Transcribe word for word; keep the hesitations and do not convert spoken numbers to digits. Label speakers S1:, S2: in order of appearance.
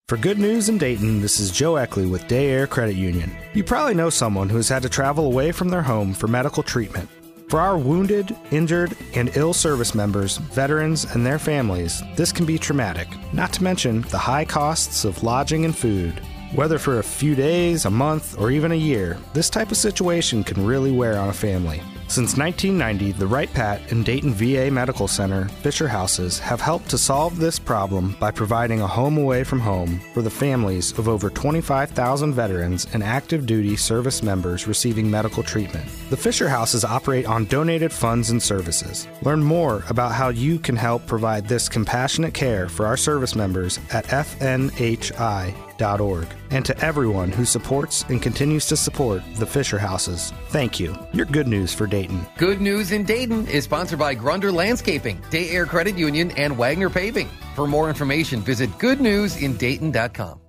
S1: For Good News in Dayton, this is Joe Eckley with Day Air Credit Union. You probably know someone who has had to travel away from their home for medical treatment. For our wounded, injured, and ill service members, veterans, and their families, this can be traumatic, not to mention the high costs of lodging and food. Whether for a few days, a month, or even a year, this type of situation can really wear on a family. Since nineteen ninety, the Wright Pat and Dayton V A Medical Center, Fisher Houses, have helped to solve this problem by providing a home away from home for the families of over twenty-five thousand veterans and active duty service members receiving medical treatment. The Fisher Houses operate on donated funds and services. Learn more about how you can help provide this compassionate care for our service members at F N H I dot org. And to everyone who supports and continues to support the Fisher Houses, thank you. Your Good News for Dayton.
S2: Good News in Dayton is sponsored by Grunder Landscaping, Day Air Credit Union, and Wagner Paving. For more information, visit good news in dayton dot com.